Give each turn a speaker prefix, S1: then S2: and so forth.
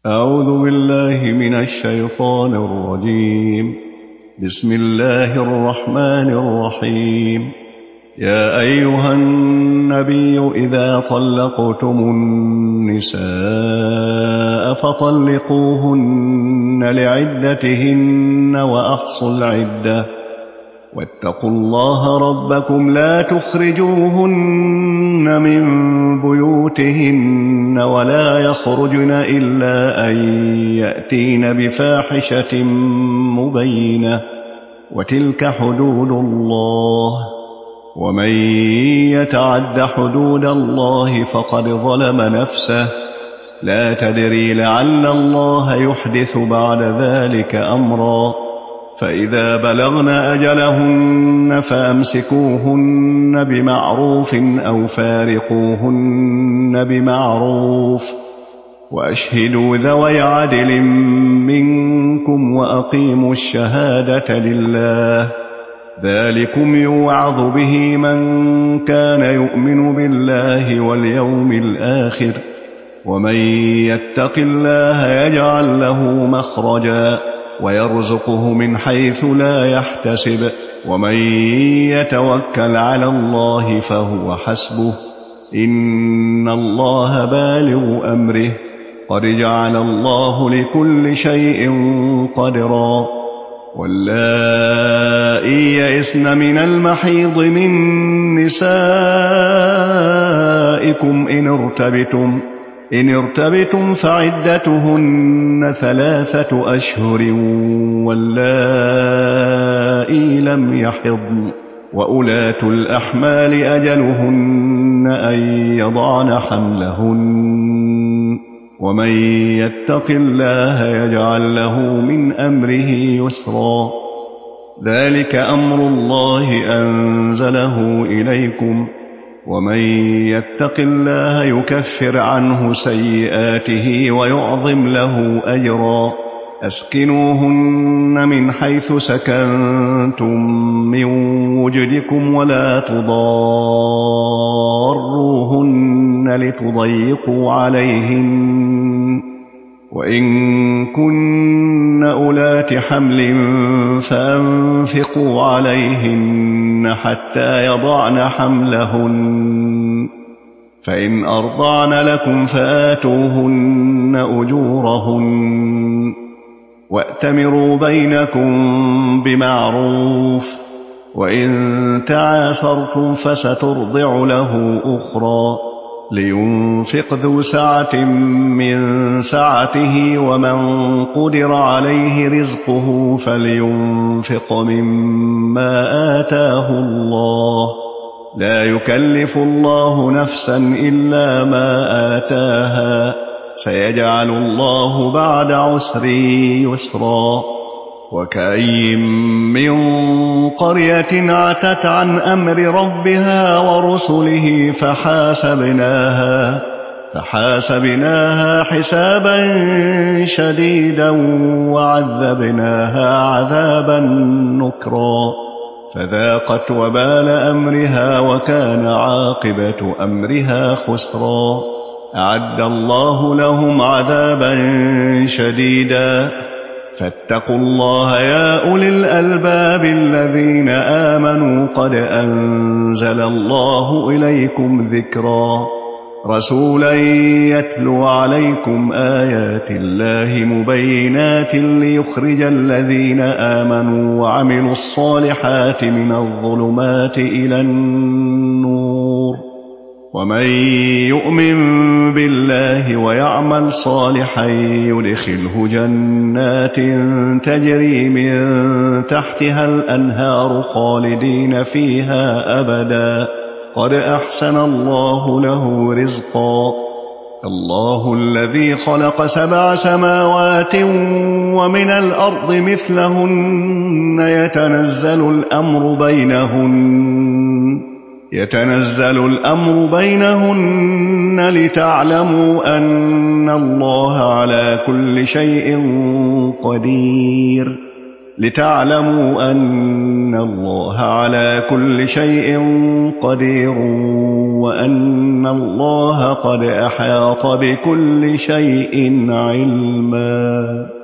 S1: أعوذ بالله من الشيطان الرجيم. بسم الله الرحمن الرحيم. يا أيها النبي إذا طلقتم النساء فطلقوهن لعدتهن وأحصوا العدة واتقوا الله ربكم لا تخرجوهن من بيوتهن ولا يخرجن إلا أن يأتين بفاحشة مبينة وتلك حدود الله ومن يتعد حدود الله فقد ظلم نفسه لا تدري لعل الله يحدث بعد ذلك أمرا فإذا بلغن أجلهن فأمسكوهن بمعروف أو فارقوهن بمعروف وأشهدوا ذوي عدل منكم وأقيموا الشهادة لله ذلكم يوعظ به من كان يؤمن بالله واليوم الآخر ومن يتق الله يجعل له مخرجا ويرزقه من حيث لا يحتسب ومن يتوكل على الله فهو حسبه إن الله بالغ أمره قد جعل الله لكل شيء قدرا واللائي يئسن من المحيض من نسائكم إن ارتبتم فعدتهن 3 أشهر واللائي لم يحضن وأولاة الأحمال أجلهن أن يضعن حملهن ومن يتق الله يجعل له من أمره يسرا ذلك أمر الله أنزله إليكم ومن يتق الله يكفر عنه سيئاته ويعظم له أجرا أسكنوهن من حيث سكنتم من وجدكم ولا تضاروهن لتضيقوا عليهن وإن كن أولات حمل فأنفقوا عليهن حتى يضعن حملهن فإن أرضعن لكم فآتوهن أجورهن وأتمروا بينكم بمعروف وإن تعاسرتم فسترضع له أخرى لينفق ذو سعة من سعته ومن قدر عليه رزقه فلينفق مما آتاه الله لا يكلف الله نفسا إلا ما آتاها سيجعل الله بعد عسر يسرا وكأين من قرية عتت عن أمر ربها ورسله فحاسبناها حسابا شديدا وعذبناها عذابا نكرا فذاقت وبال أمرها وكان عاقبة أمرها خسرا أعد الله لهم عذابا شديدا فاتقوا الله يا أولي الألباب الذين آمنوا قد أنزل الله إليكم ذكرا رسولا يتلو عليكم آيات الله مبينات ليخرج الذين آمنوا وعملوا الصالحات من الظلمات إلى النور ومن يؤمن بالله ويعمل صالحا يدخله جنات تجري من تحتها الأنهار خالدين فيها أبدا قد أحسن الله له رزقا الله الذي خلق 7 سماوات ومن الأرض مثلهن يتنزل الأمر بينهن لتعلموا أن الله على كل شيء قدير لتعلموا أن الله على كل شيء قدير وأن الله قد أحاط بكل شيء علما.